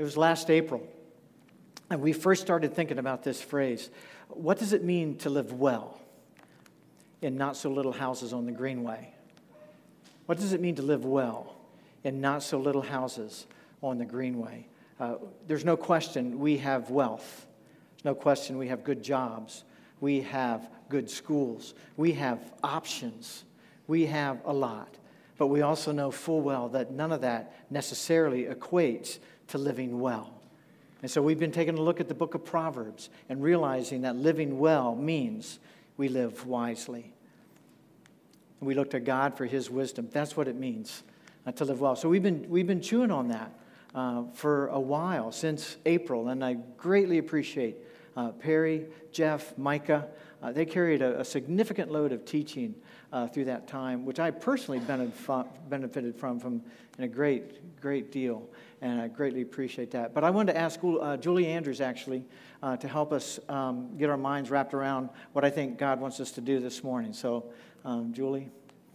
It was last April, and we first started thinking about this phrase. What does it mean to live well in not-so-little houses on the Greenway? What does it mean to live well in not-so-little houses on the Greenway? There's no question we have wealth. There's no question we have good jobs. We have good schools. We have options. We have a lot. But we also know full well that none of that necessarily equates to living well. And so we've been taking a look at the book of Proverbs and realizing that living well means we live wisely. And we look to God for His wisdom. That's what it means to live well. So we've been chewing on that for a while, since April, and I greatly appreciate Perry, Jeff, Micah. They carried a significant load of teaching through that time, which I personally benefited from in a great deal, and I greatly appreciate that. But I wanted to ask Julie Andrews, actually, to help us get our minds wrapped around what I think God wants us to do this morning. So, Julie.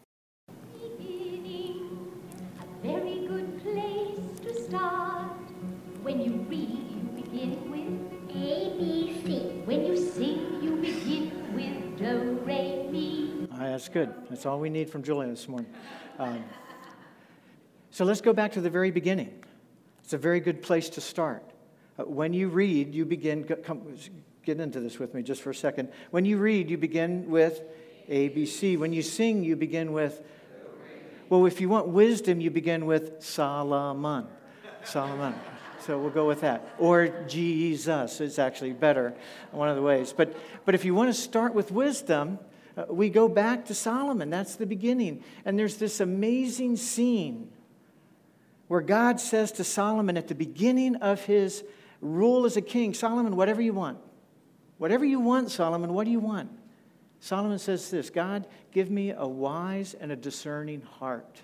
A very good place to start. When you read, you begin with A, B, C. When you sing, you begin with Do, Re, Mi. That's good. That's all we need from Julie this morning. So let's go back to the very beginning. It's a very good place to start. When you read, you begin, get into this with me just for a second. When you read, you begin with A, B, C. When you sing, you begin with, well, if you want wisdom, you begin with Solomon. Solomon. So we'll go with that. Or Jesus is actually better, one of the ways. But if you want to start with wisdom, we go back to Solomon. That's the beginning. And there's this amazing scene where God says to Solomon at the beginning of his rule as a king, Solomon, whatever you want. Whatever you want, Solomon, what do you want? Solomon says this, God, give me a wise and a discerning heart.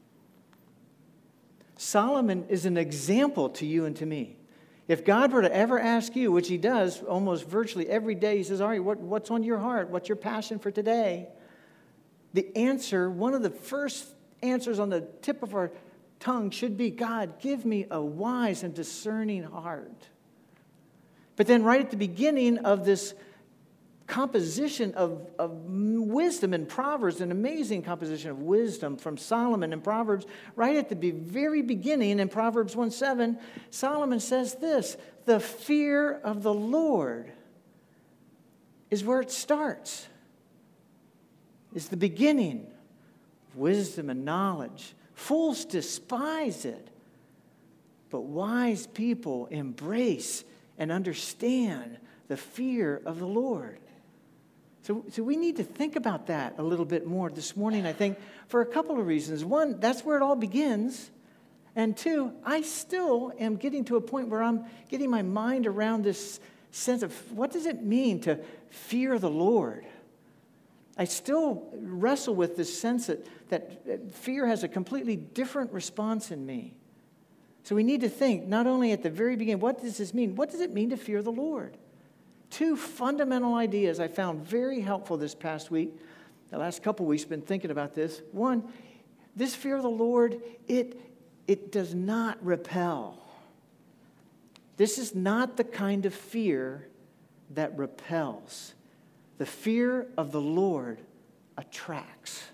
Solomon is an example to you and to me. If God were to ever ask you, which He does almost virtually every day, He says, all right, what's on your heart? What's your passion for today? The answer, one of the first answers on the tip of our tongue should be, God, give me a wise and discerning heart. But then right at the beginning of this composition of wisdom in Proverbs, an amazing composition of wisdom from Solomon in Proverbs, right at the very beginning in Proverbs 1:7, Solomon says this, the fear of the Lord is where it starts. It's the beginning of wisdom and knowledge. Fools despise it, but wise people embrace and understand the fear of the Lord. So we need to think about that a little bit more this morning, I think, for a couple of reasons. One, that's where it all begins. And two, I still am getting to a point where I'm getting my mind around this sense of what does it mean to fear the Lord? I still wrestle with this sense that fear has a completely different response in me. So we need to think, not only at the very beginning, what does this mean? What does it mean to fear the Lord? Two fundamental ideas I found very helpful this past week. The last couple weeks, I've been thinking about this. One, this fear of the Lord, it does not repel. This is not the kind of fear that repels. The fear of the Lord attracts.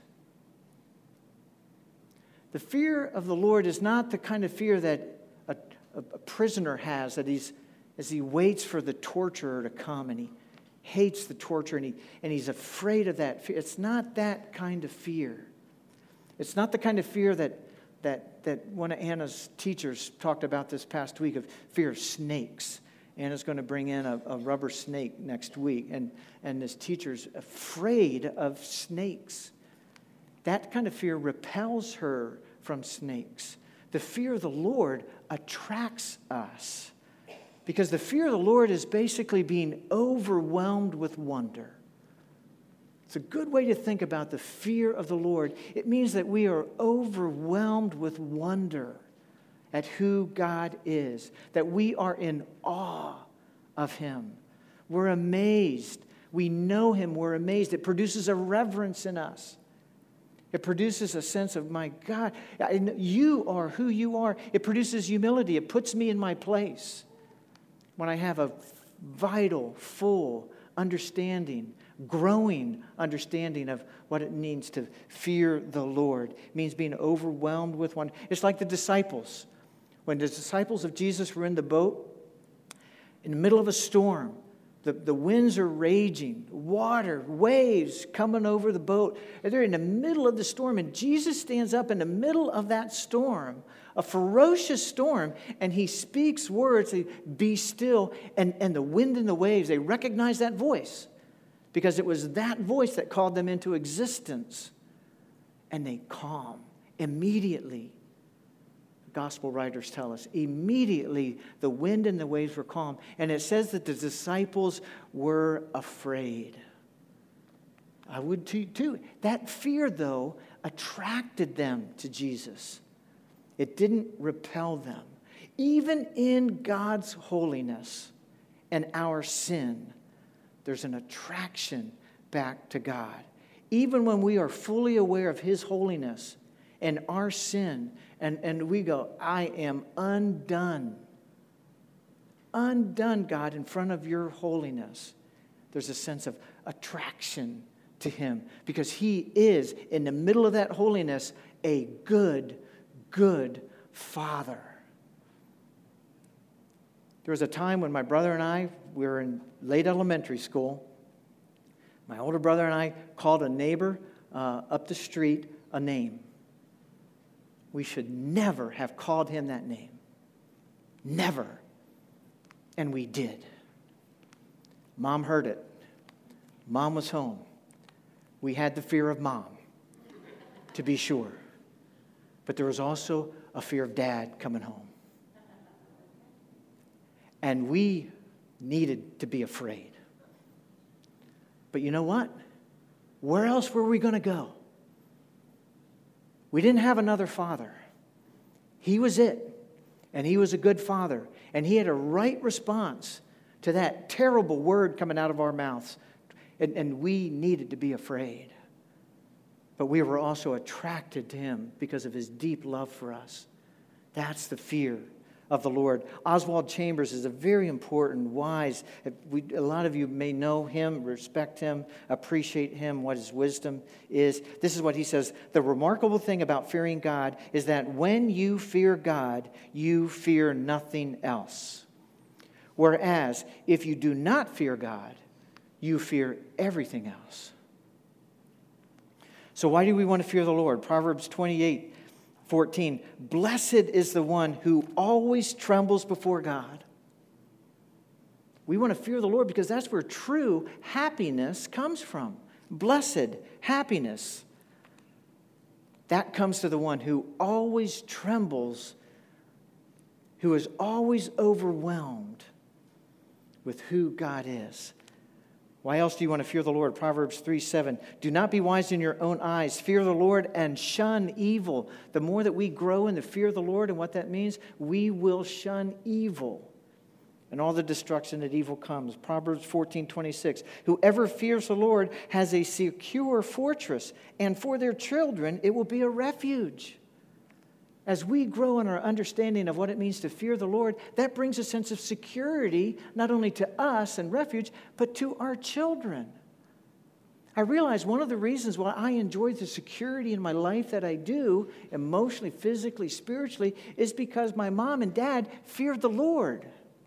The fear of the Lord is not the kind of fear that a prisoner has, that as he waits for the torturer to come and he hates the torture and he's afraid of that fear. It's not that kind of fear. It's not the kind of fear that one of Anna's teachers talked about this past week, of fear of snakes. Anna's going to bring in a rubber snake next week, and this teacher's afraid of snakes. That kind of fear repels her from snakes. The fear of the Lord attracts us, because the fear of the Lord is basically being overwhelmed with wonder. It's a good way to think about the fear of the Lord. It means that we are overwhelmed with wonder at who God is, that we are in awe of Him. We're amazed. We know Him. We're amazed. It produces a reverence in us. It produces a sense of, my God, you are who you are. It produces humility. It puts me in my place. When I have a vital, full understanding, growing understanding of what it means to fear the Lord. It means being overwhelmed with one. It's like the disciples. When the disciples of Jesus were in the boat, in the middle of a storm, the winds are raging, water, waves coming over the boat. And they're in the middle of the storm, and Jesus stands up in the middle of that storm, a ferocious storm, and he speaks words, be still, and the wind and the waves, they recognize that voice because it was that voice that called them into existence. And they calm immediately. Gospel writers tell us, immediately the wind and the waves were calm. And it says that the disciples were afraid. I would too. That fear, though, attracted them to Jesus. It didn't repel them. Even in God's holiness and our sin, there's an attraction back to God. Even when we are fully aware of His holiness and our sin, and we go, I am undone. Undone, God, in front of your holiness. There's a sense of attraction to Him because He is, in the middle of that holiness, a good Father. There was a time when my brother and I, we were in late elementary school. My older brother and I called a neighbor up the street a name. We should never have called him that name. Never. And we did. Mom heard it. Mom was home. We had the fear of Mom, to be sure. But there was also a fear of Dad coming home. And we needed to be afraid. But you know what? Where else were we going to go? We didn't have another father. He was it. And he was a good father. And he had a right response to that terrible word coming out of our mouths. And we needed to be afraid. But we were also attracted to him because of his deep love for us. That's the fear of the Lord. Oswald Chambers is a very important, wise. A lot of you may know him, respect him, appreciate him, what his wisdom is. This is what he says. The remarkable thing about fearing God is that when you fear God, you fear nothing else. Whereas if you do not fear God, you fear everything else. So why do we want to fear the Lord? Proverbs 28:14, blessed is the one who always trembles before God. We want to fear the Lord because that's where true happiness comes from. Blessed happiness. That comes to the one who always trembles, who is always overwhelmed with who God is. Why else do you want to fear the Lord? Proverbs 3:7. Do not be wise in your own eyes. Fear the Lord and shun evil. The more that we grow in the fear of the Lord and what that means, we will shun evil and all the destruction that evil comes. Proverbs 14:26. Whoever fears the Lord has a secure fortress, and for their children it will be a refuge. As we grow in our understanding of what it means to fear the Lord, that brings a sense of security, not only to us and refuge, but to our children. I realize one of the reasons why I enjoy the security in my life that I do, emotionally, physically, spiritually, is because my mom and dad feared the Lord.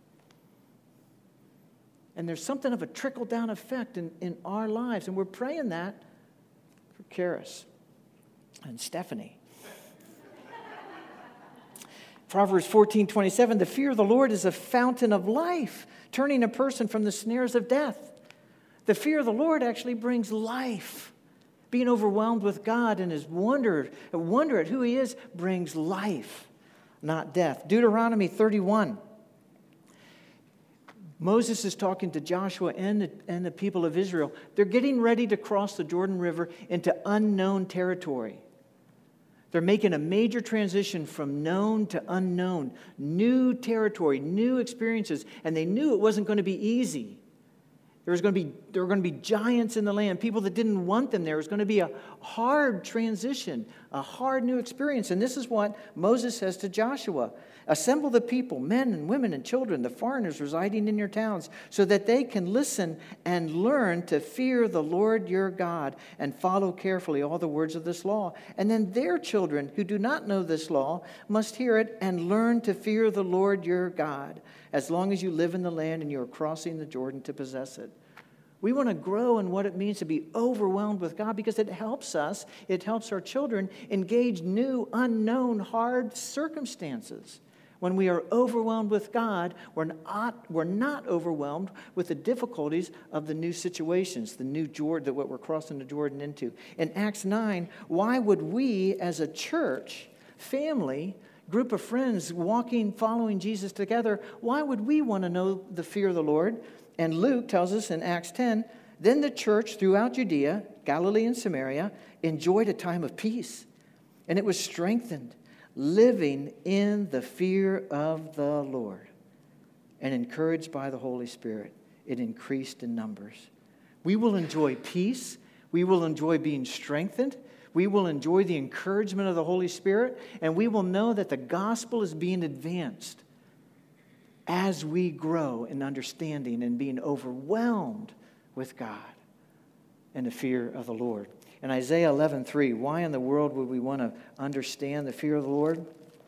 And there's something of a trickle-down effect in our lives. And we're praying that for Karis and Stephanie. Proverbs 14:27, the fear of the Lord is a fountain of life, turning a person from the snares of death. The fear of the Lord actually brings life. Being overwhelmed with God and his wonder at who he is brings life, not death. Deuteronomy 31. Moses is talking to Joshua and the people of Israel. They're getting ready to cross the Jordan River into unknown territory. They're making a major transition from known to unknown, new territory, new experiences, and they knew it wasn't going to be easy. There were going to be giants in the land, people that didn't want them there. It was going to be a hard transition, a hard new experience. And this is what Moses says to Joshua. Assemble the people, men and women and children, the foreigners residing in your towns, so that they can listen and learn to fear the Lord your God and follow carefully all the words of this law. And then their children who do not know this law must hear it and learn to fear the Lord your God, as long as you live in the land and you are crossing the Jordan to possess it. We want to grow in what it means to be overwhelmed with God because it helps us, it helps our children engage new, unknown, hard circumstances. When we are overwhelmed with God, we're not overwhelmed with the difficulties of the new situations, the new Jordan, that what we're crossing the Jordan into. In Acts 9, why would we as a church, family, group of friends walking, following Jesus together, why would we want to know the fear of the Lord? And Luke tells us in Acts 10, then the church throughout Judea, Galilee, and Samaria enjoyed a time of peace, and it was strengthened, living in the fear of the Lord, and encouraged by the Holy Spirit, it increased in numbers. We will enjoy peace. We will enjoy being strengthened. We will enjoy the encouragement of the Holy Spirit, and we will know that the gospel is being advanced as we grow in understanding and being overwhelmed with God and the fear of the Lord. In Isaiah 11:3, why in the world would we want to understand the fear of the Lord?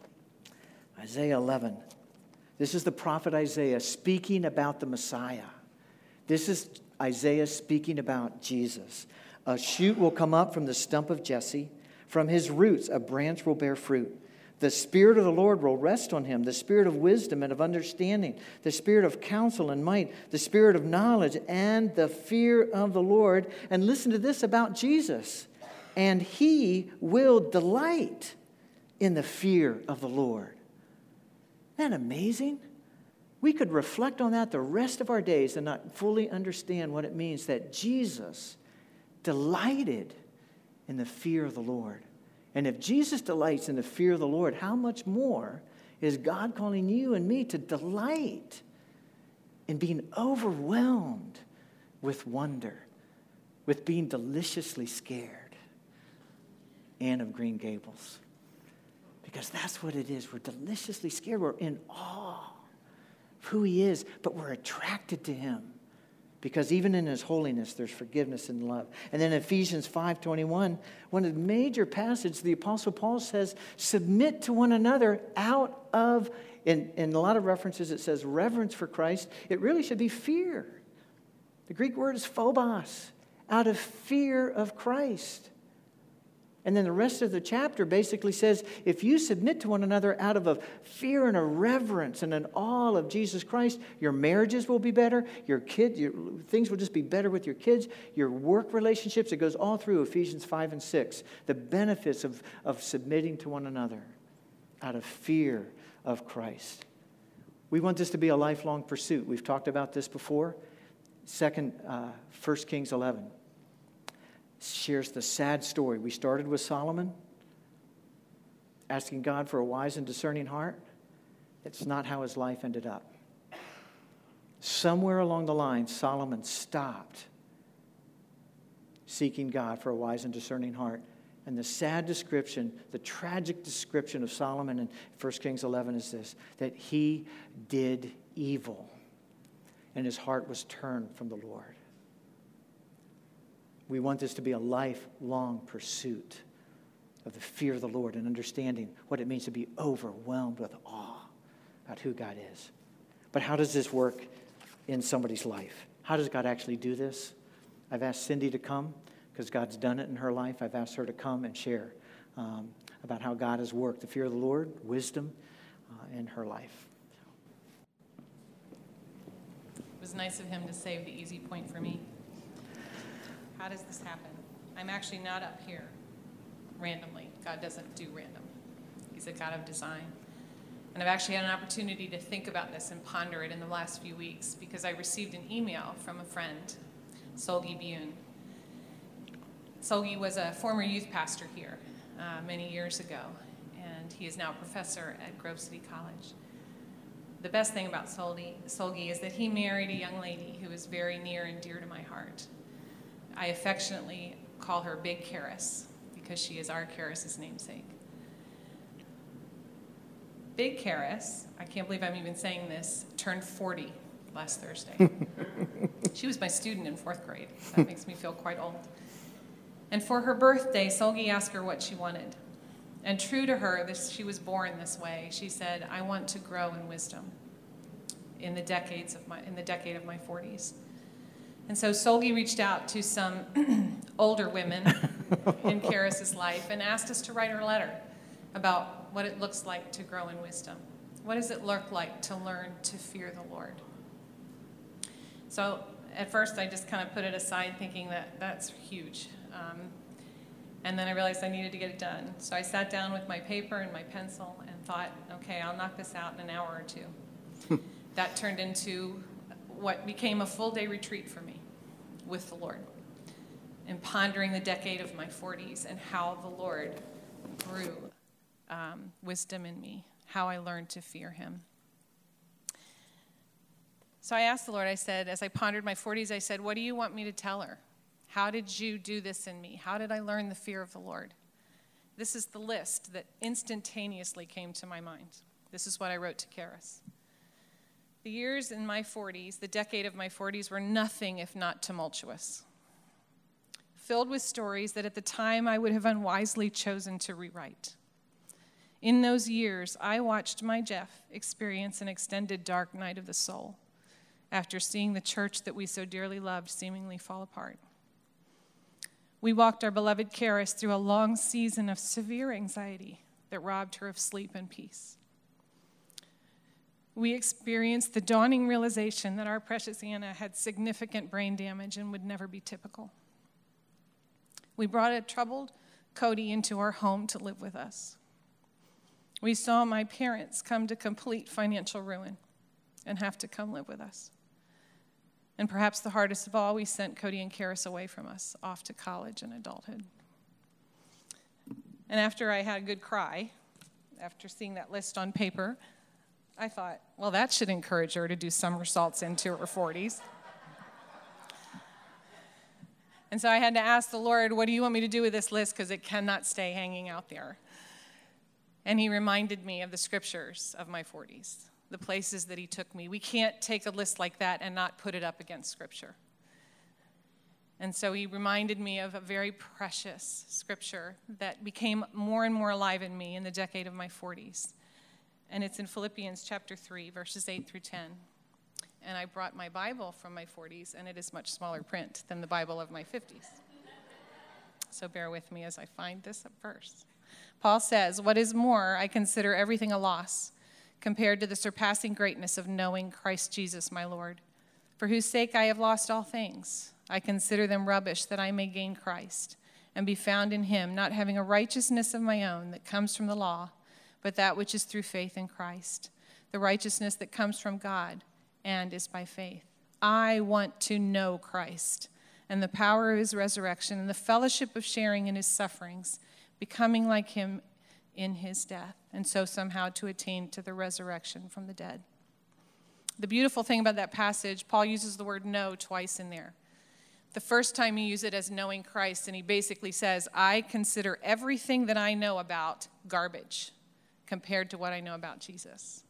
Isaiah 11. This is the prophet Isaiah speaking about the Messiah. This is Isaiah speaking about Jesus. A shoot will come up from the stump of Jesse. From his roots a branch will bear fruit. The Spirit of the Lord will rest on him, the Spirit of wisdom and of understanding, the Spirit of counsel and might, the Spirit of knowledge and the fear of the Lord. And listen to this about Jesus. And he will delight in the fear of the Lord. Isn't that amazing? We could reflect on that the rest of our days and not fully understand what it means that Jesus delighted in the fear of the Lord. And if Jesus delights in the fear of the Lord, how much more is God calling you and me to delight in being overwhelmed with wonder, with being deliciously scared? Anne of Green Gables. Because that's what it is. We're deliciously scared. We're in awe of who he is, but we're attracted to him. Because even in his holiness, there's forgiveness and love. And then Ephesians 5:21, one of the major passages, the Apostle Paul says, submit to one another out of, in a lot of references it says reverence for Christ. It really should be fear. The Greek word is phobos, out of fear of Christ. And then the rest of the chapter basically says, if you submit to one another out of a fear and a reverence and an awe of Jesus Christ, your marriages will be better, things will just be better with your kids, your work relationships. It goes all through Ephesians 5 and 6, the benefits of submitting to one another out of fear of Christ. We want this to be a lifelong pursuit. We've talked about this before. 1 Kings 11. Shares the sad story. We started with Solomon, asking God for a wise and discerning heart. It's not how his life ended up. Somewhere along the line, Solomon stopped seeking God for a wise and discerning heart. And the sad description, the tragic description of Solomon in 1 Kings 11 is this, that he did evil and his heart was turned from the Lord. We want this to be a lifelong pursuit of the fear of the Lord and understanding what it means to be overwhelmed with awe about who God is. But how does this work in somebody's life? How does God actually do this? I've asked Cindy to come because God's done it in her life. I've asked her to come and share about how God has worked the fear of the Lord, wisdom in her life. It was nice of him to save the easy point for me. How does this happen? I'm actually not up here randomly. God doesn't do random. He's a God of design. And I've actually had an opportunity to think about this and ponder it in the last few weeks because I received an email from a friend, Solgi Bune. Solgi was a former youth pastor here many years ago, and he is now a professor at Grove City College. the best thing about Solgi is that he married a young lady who is very near and dear to my heart. I affectionately call her Big Karis because she is our Karis' namesake. Big Karis, I can't believe I'm even saying this, turned 40 last Thursday. She was my student in 4th grade. That makes me feel quite old. And for her birthday, Solgi asked her what she wanted. And true to her, she was born this way. She said, "I want to grow in wisdom in the decade of my 40s." And so Solgi reached out to some older women in Karis' life and asked us to write her a letter about what it looks like to grow in wisdom. What does it look like to learn to fear the Lord? So at first I just kind of put it aside thinking that that's huge. And then I realized I needed to get it done. So I sat down with my paper and my pencil and thought, okay, I'll knock this out in an hour or two. That turned into what became a full-day retreat for me with the Lord, and pondering the decade of my 40s and how the Lord grew wisdom in me, how I learned to fear him. So I asked the Lord, I said, as I pondered my 40s, I said, what do you want me to tell her? How did you do this in me? How did I learn the fear of the Lord? This is the list that instantaneously came to my mind. This is what I wrote to Karis. The years in my 40s, the decade of my 40s, were nothing if not tumultuous, filled with stories that at the time I would have unwisely chosen to rewrite. In those years, I watched my Jeff experience an extended dark night of the soul after seeing the church that we so dearly loved seemingly fall apart. We walked our beloved Karis through a long season of severe anxiety that robbed her of sleep and peace. We experienced the dawning realization that our precious Anna had significant brain damage and would never be typical. We brought a troubled Cody into our home to live with us. We saw my parents come to complete financial ruin and have to come live with us. And perhaps the hardest of all, we sent Cody and Karis away from us, off to college and adulthood. And after I had a good cry, after seeing that list on paper, I thought, well, that should encourage her to do somersaults into her 40s. And so I had to ask the Lord, what do you want me to do with this list? Because it cannot stay hanging out there. And he reminded me of the scriptures of my 40s, the places that he took me. We can't take a list like that and not put it up against Scripture. And so he reminded me of a very precious Scripture that became more and more alive in me in the decade of my 40s. And it's in Philippians chapter 3, verses 8 through 10. And I brought my Bible from my 40s, and it is much smaller print than the Bible of my 50s. So bear with me as I find this verse. Paul says, "What is more, I consider everything a loss, compared to the surpassing greatness of knowing Christ Jesus my Lord, for whose sake I have lost all things. I consider them rubbish that I may gain Christ and be found in him, not having a righteousness of my own that comes from the law, but that which is through faith in Christ, the righteousness that comes from God and is by faith. I want to know Christ and the power of his resurrection and the fellowship of sharing in his sufferings, becoming like him in his death, and so somehow to attain to the resurrection from the dead." The beautiful thing about that passage, Paul uses the word know twice in there. The first time he uses it as knowing Christ, and he basically says, I consider everything that I know about garbage compared to what I know about Jesus.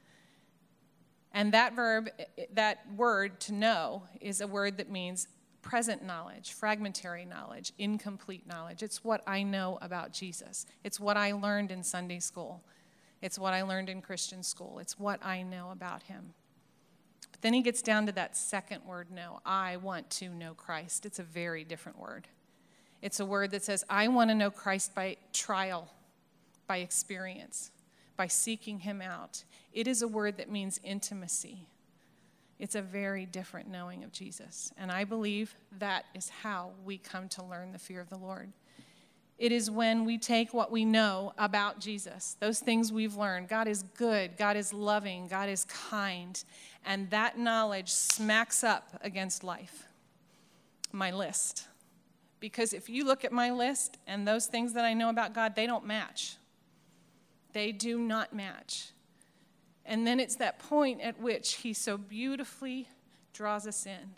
And that verb, that word to know, is a word that means present knowledge, fragmentary knowledge, incomplete knowledge. It's what I know about Jesus. It's what I learned in Sunday school. It's what I learned in Christian school. It's what I know about him. But then he gets down to that second word, know. I want to know Christ. It's a very different word. It's a word that says, I want to know Christ by trial, by experience, by seeking him out. It is a word that means intimacy. It's a very different knowing of Jesus. And I believe that is how we come to learn the fear of the Lord. It is when we take what we know about Jesus, those things we've learned. God is good, God is loving, God is kind. And that knowledge smacks up against life, my list. Because if you look at my list and those things that I know about God, they don't match. They do not match. And then it's that point at which he so beautifully draws us in,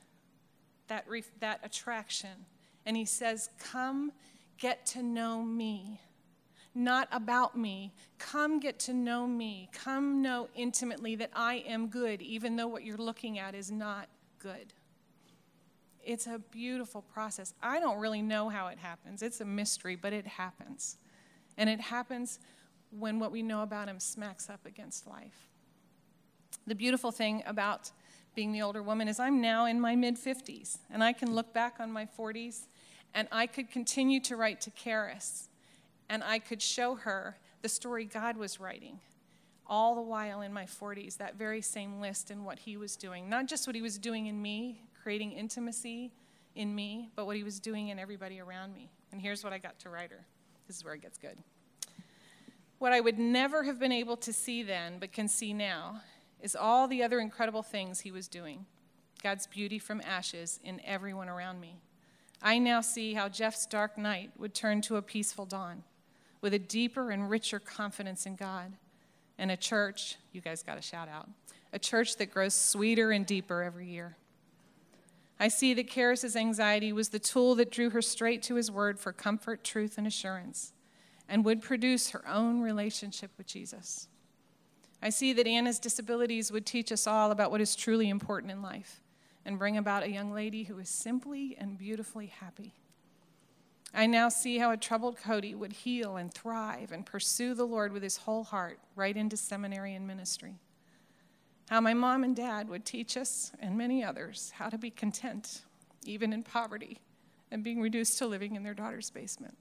that attraction. And he says, come get to know me. Not about me. Come get to know me. Come know intimately that I am good, even though what you're looking at is not good. It's a beautiful process. I don't really know how it happens. It's a mystery, but it happens. And it happens when what we know about him smacks up against life. The beautiful thing about being the older woman is I'm now in my mid-50s, and I can look back on my 40s, and I could continue to write to Karis, and I could show her the story God was writing, all the while in my 40s, that very same list and what he was doing. Not just what he was doing in me, creating intimacy in me, but what he was doing in everybody around me. And here's what I got to write her. This is where it gets good. What I would never have been able to see then, but can see now, is all the other incredible things he was doing. God's beauty from ashes in everyone around me. I now see how Jeff's dark night would turn to a peaceful dawn, with a deeper and richer confidence in God. And a church, you guys got to shout out, a church that grows sweeter and deeper every year. I see that Karis's anxiety was the tool that drew her straight to his word for comfort, truth, and assurance, and would produce her own relationship with Jesus. I see that Anna's disabilities would teach us all about what is truly important in life and bring about a young lady who is simply and beautifully happy. I now see how a troubled Cody would heal and thrive and pursue the Lord with his whole heart right into seminary and ministry. How my mom and dad would teach us, and many others, how to be content, even in poverty, and being reduced to living in their daughter's basement.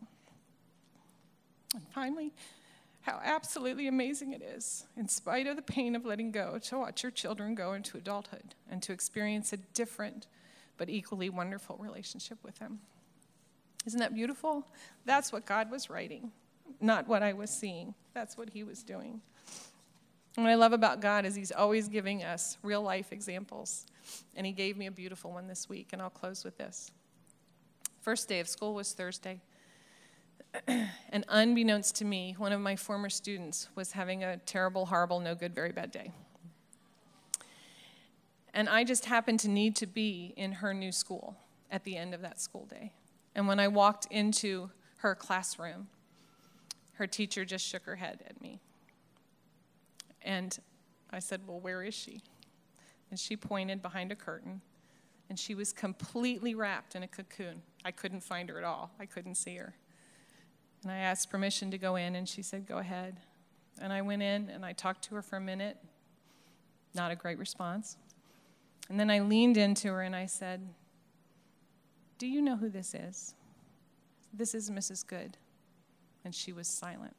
And finally, how absolutely amazing it is, in spite of the pain of letting go, to watch your children go into adulthood and to experience a different but equally wonderful relationship with him. Isn't that beautiful? That's what God was writing, not what I was seeing. That's what he was doing. And what I love about God is he's always giving us real life examples. And he gave me a beautiful one this week, and I'll close with this. First day of school was Thursday. And unbeknownst to me, one of my former students was having a terrible, horrible, no good, very bad day. And I just happened to need to be in her new school at the end of that school day. And when I walked into her classroom, her teacher just shook her head at me. And I said, well, where is she? And she pointed behind a curtain, and she was completely wrapped in a cocoon. I couldn't find her at all. I couldn't see her. And I asked permission to go in, and she said, go ahead. And I went in, and I talked to her for a minute. Not a great response. And then I leaned into her, and I said, do you know who this is? This is Mrs. Good. And she was silent.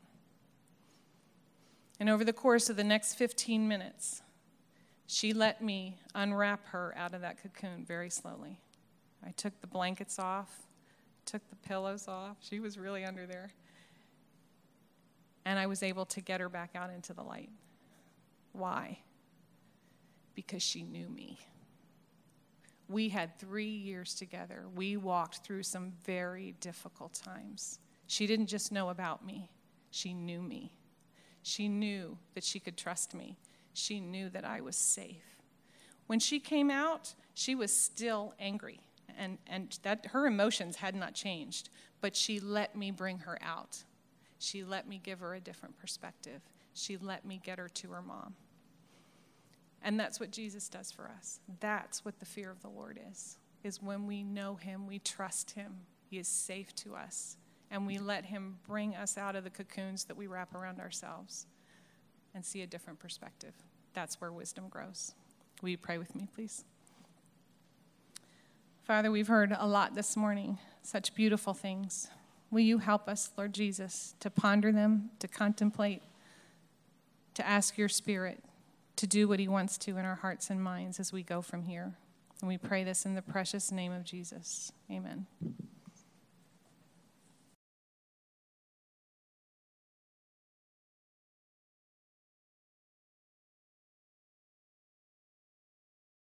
And over the course of the next 15 minutes, she let me unwrap her out of that cocoon very slowly. I took the blankets off, took the pillows off. She was really under there. And I was able to get her back out into the light. Why? Because she knew me. We had 3 years together. We walked through some very difficult times. She didn't just know about me. She knew me. She knew that she could trust me. She knew that I was safe. When she came out, she was still angry, and that her emotions had not changed, but she let me bring her out. She let me give her a different perspective. She let me get her to her mom. And that's what Jesus does for us. That's what the fear of the Lord is when we know him, we trust him, he is safe to us. And we let him bring us out of the cocoons that we wrap around ourselves and see a different perspective. That's where wisdom grows. Will you pray with me, please? Father, we've heard a lot this morning, such beautiful things. Will you help us, Lord Jesus, to ponder them, to contemplate, to ask your Spirit to do what he wants to in our hearts and minds as we go from here. And we pray this in the precious name of Jesus. Amen.